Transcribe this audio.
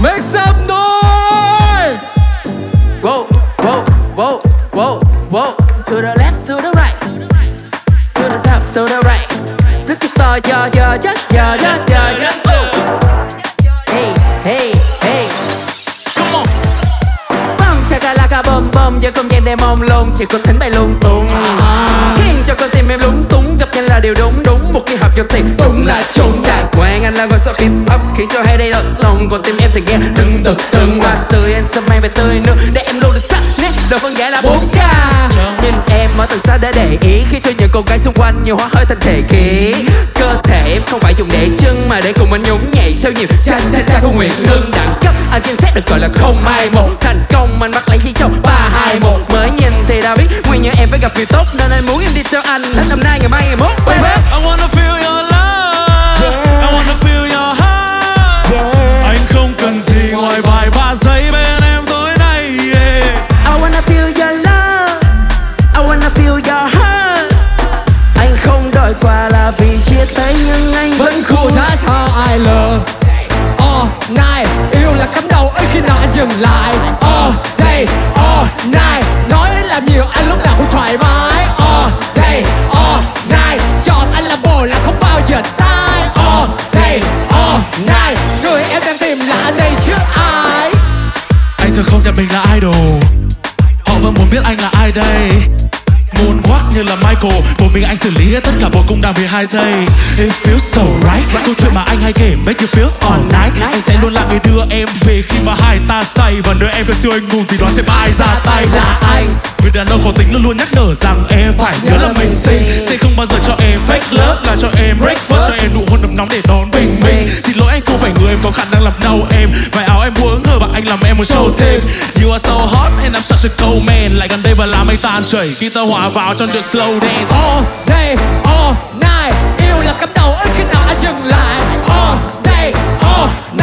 Make some noise. Whoa, whoa, whoa, whoa, whoa. To the left, to the right, to the left, to the right. Look at star, yeah, yeah, yeah, yeah, yeah, yeah, yeah. Hey, hey, hey. Come on. Bum chakalaka bum bum, giữa không gian đêm mông lung, chỉ có thính bay lung tung, khiến cho con tim em lúng túng. Gặp nhanh là điều đúng đúng, một khi hợp vô thì đúng là trùng chạc. Quen anh là ngôi sao hip hop, khiến cho hay đây lọt lòng, còn tim em thì nghe từng từng từng qua tươi. Anh sẽ mang về tươi nước để em luôn được sắc nét. Đời con gái là 4K. Nhìn em ở từ xa để để ý, khi cho những cô gái xung quanh nhiều hóa hơi thành thể khí. Cơ thể em không phải dùng để chân, mà để cùng anh nhún nhảy theo nhịp cha cha cha của Nguyễn Ngân. Đẳng cấp anh trên set được gọi là 021. Thành công anh bắt lấy gì trong 321. Mới nhìn thì đã biết nguyên như em phải gặp người tốt, nên anh muốn em đi theo anh đến năm nay ngày mai ngày mốt. I wanna feel your love, I wanna feel your heart. Anh không cần gì ngoài vài ba giây bên em tối nay. I wanna feel your love, I wanna feel your heart. Anh không đòi quà là vì chia tay nhưng anh vẫn cool. That's how I love. All night, yêu là cắm đầu ấy khi nào anh dừng lại. All day, all night, nói làm nhiều anh lúc nào cũng thoải mái. All day, all night, chọn anh là bồ là không bao giờ sai. All day, all night, người em đang tìm là anh đây chứ ai. Anh thật không nhận mình là idol, họ vẫn muốn biết anh là ai đây. Moonwalk như là Michael, một mình anh xử lý hết tất cả bộ cung đang 12 giây. It feels so right, câu chuyện mà anh hay kể make you feel all night. Anh sẽ luôn là người đưa em về khi mà hai ta say, và nếu em có siêu anh hùng thì đó sẽ ai ra tay là anh. Người đàn ông có tính luôn luôn nhắc nhở rằng em phải nhớ là mình xinh, sẽ không bao giờ cho em fake love, là cho em breakfast, cho em nụ hôn ấm nóng để đón bình minh. Xin lỗi anh không phải người em có khả năng làm đau em, vài áo em mua ứng hờ và anh làm em muốn show thêm. You are so hot and I'm such a cold man, lại gần đây và làm anh tan chảy khi ta hòa vào trong điệu slow dance. All day, all night, yêu là cắm đầu ít khi nào anh dừng lại. All day, all